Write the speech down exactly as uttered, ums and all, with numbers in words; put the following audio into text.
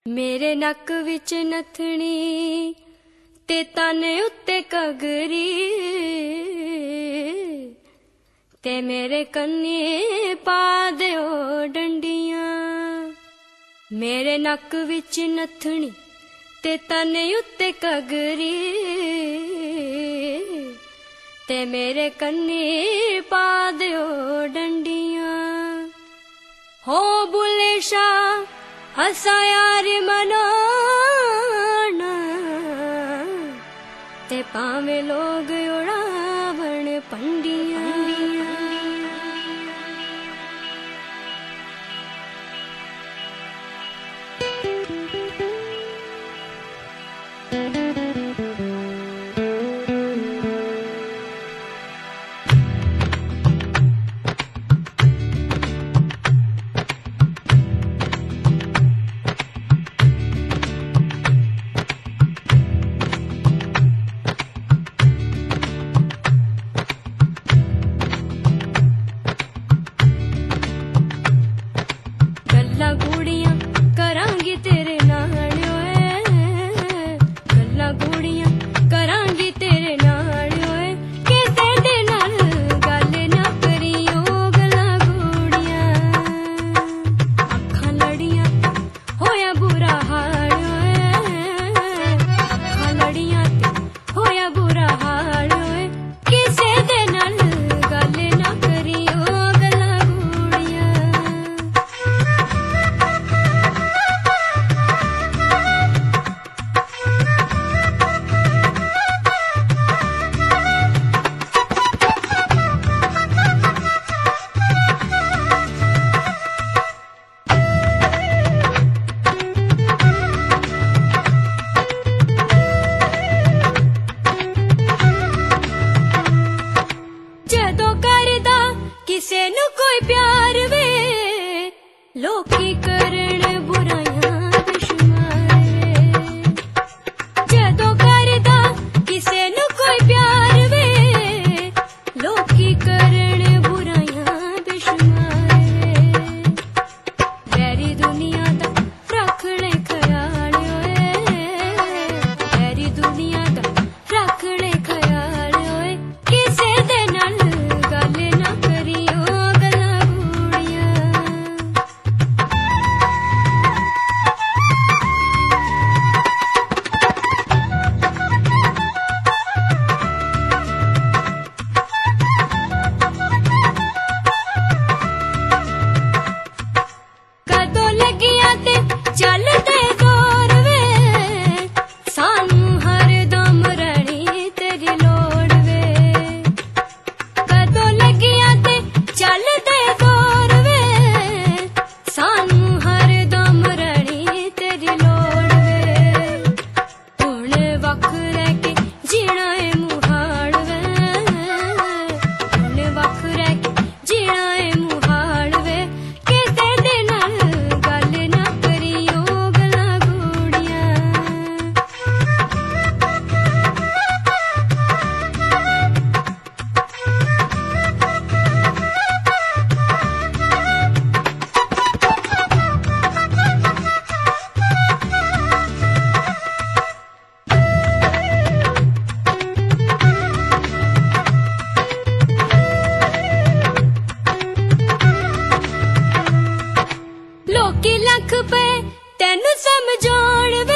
मेरे नक विच नथनी ते तने उत्ते कगरी ते मेरे कन्ने पा दिओ डंडियां। मेरे नक विच नथनी ते तने उत्ते कगरी ते मेरे कन्ने पा दिओ डंडियां। हो बुले शाह हसा यार मनाना ते पावे लोग उड़ावन पंडियां। गूड़ियां करांगी तेरे नाल ओए, गल्लां गूड़ियां करांगी तेरे नाल ओए, किसे दे नाल गल ना करियो गल्लां गूड़ियां। अखां लड़ियां होया बुरा हाल ओए, अखां लड़ियां ते होया बुरा हाल ओए, किसे दे नाल गल ना करियो गल्लां गूड़ियां। जदों करदा किसे नू कोई प्यार वे, लोकी करन बुराइयां बेशुमार वे। जदों करदा किसे नू कोई प्यार वे, लोकी करन बुराइयां बेशुमार वे। वैरी दुनिया दा रख ले ख्याल ओए, वैरी दुनिया दा रख ले ख्याल ओए, किसे दे नाल गल ना करियो गल्लां गूड़ियां। कदों लगिया ते चलदे जोर वे, सानू हरदम रणी तेरी लोड़ वे। कदों लगिया ते चलदे जोर वे, सानू हरदम रणी तेरी लोड़ वे। हुण वख रह के जीना ए मुहाल वे, हुण वख रह के जीना ए मुहाल वे, किसे दे नाल गल ना करियो गल्लां गूड़ियां। लोकी लख पे तेनू समझाउण